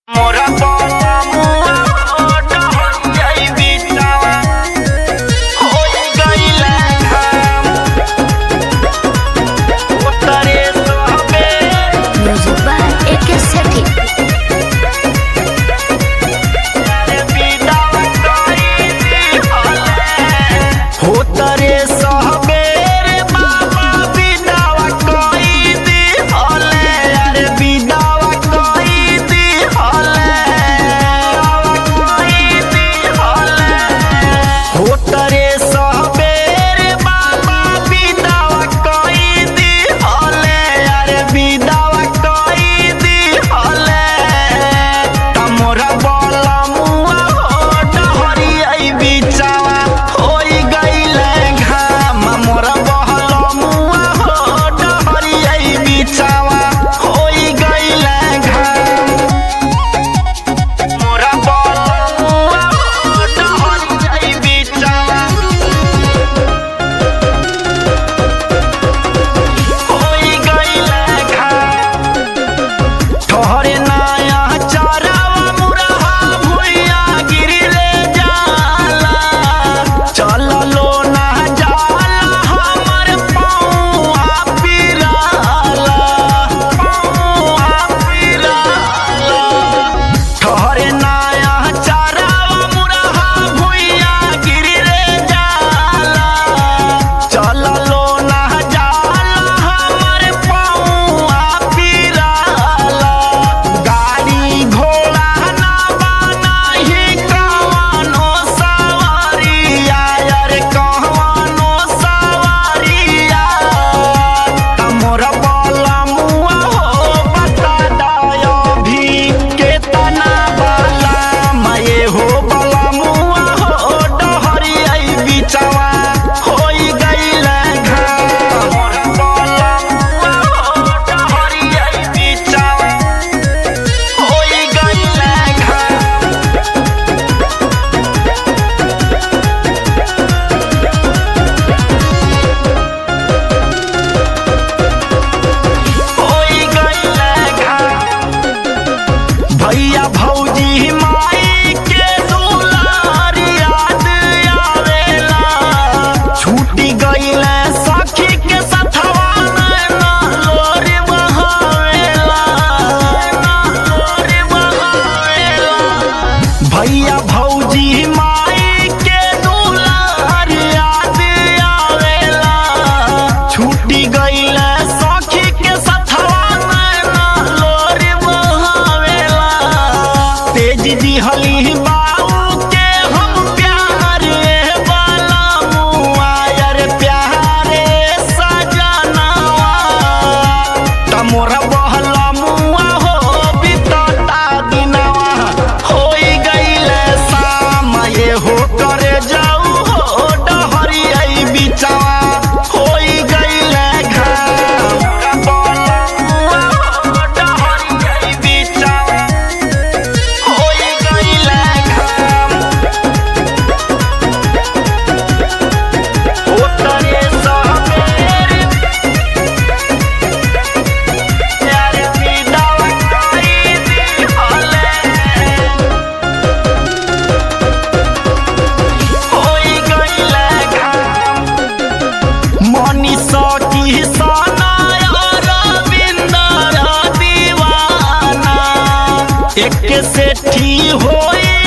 मोरा बाला मुआ डहर जाई बिचावा होई गइला घाम उतरे सोहबे Music by AK Sethi. रे बिदावा करी दिहले उतरे सोहबे रे बाबा बिदावा करी दिहले रे बिदावा करी दिहले उतरे सोहबे रे बाबा बिदावा करी दिहले रे बिदावा करी दिहले तमोरा बाला मुआ डहरी आई बिचावा होई गइले घाम मोरा बहला मुआ डहरी आई बिचावा होई गइले घाम मोरा बाला मुआ डहरी आई बिचावा होई गइले घाम ठहरे नाया चारावा मुरहा भुइया गिरले जाला चललो ना जाला हमर पौआ पिराला ठहरे नाया चारावा मुरहा भुइया गिरले जाला चललो ना जाला हमर पौआ पिराला गाड़ी घोड़ा ना बनाही कवनो सवारिया यार कहवनो सवारिया तमोरा बाला मुआ हो बता दायो भी केतना बाला माये हो बाला मुआ हो डहरी आई बिचावा होई गइले घाम मोरा बाला मुआ हो डहरी आई बिचावा होई गइले घाम होई गइले घाम भैया भौजी माई के दुलार याद आवेला छूटी गइले सखी के सथवा नैना लोर बहावेला भैया भौजी माई के दुलार याद आवेला छूटी गइले सखी के सथवा नैना लोर बहावेला तेज दिहली बाऊ के हम प्यारे वाला मुआ यार प्यारे सजनावा तमोरा बहला मुआ हो बितता दिनवा होई गइले शाम ये हो करे जाऊ हो डहरी आई बिचावा होई गइले घाम बाला मुआ हो डहरी आई बिचावा होई गइले घाम उतरे सोहबे यार बिदावा करी दिहले होई गइले घाम मनीषा की साना रविंदर दीवाना एक सेठी होई